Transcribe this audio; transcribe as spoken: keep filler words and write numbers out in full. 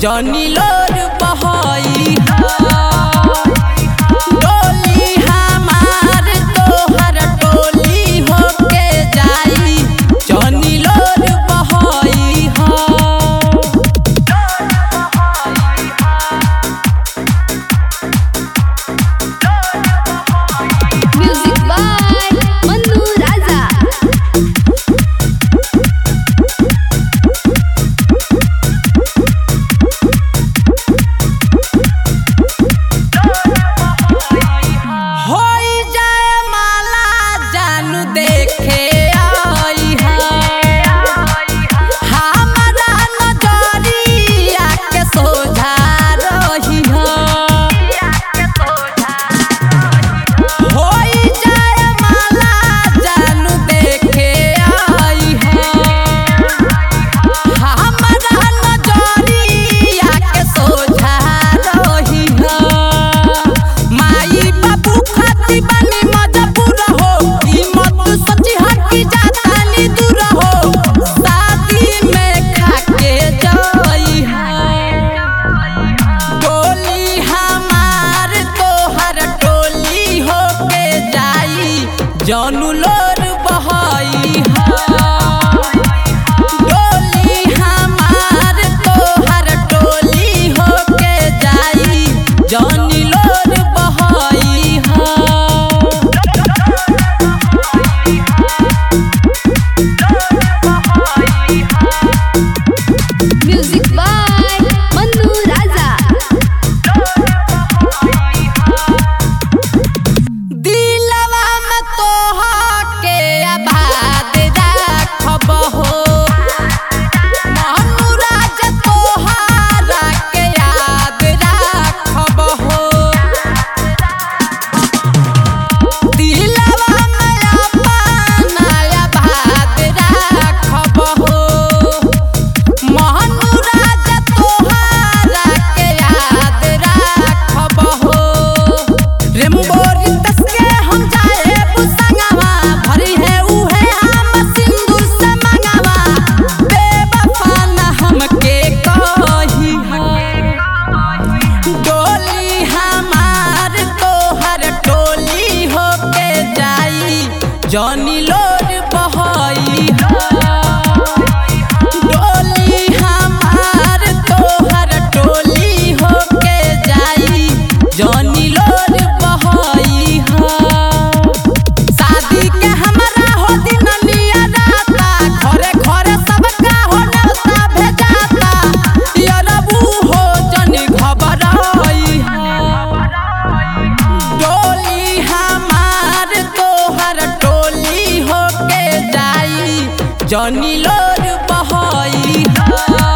जनी लोर बहई डोली हमार तोहर टोली होके जाई जनी लोर बहई म्यूजिक बाय मन्नू राजा। जानू लोर बहई डोली हमार तोहर टोली होके जाई जानी लोर बहई म्यूजिक बाय मन्नू राजा। जनी लोर बहई डोली हमार तोहर टोली होके जाई जनी लोर बहई शादी के हमरा हो दिन नियराता घरे घरे सबका हो न्योता भेजाता यरबू हो जनी घबराई डोली हमार तोहर टोली होके जाई जनी लोर बहई।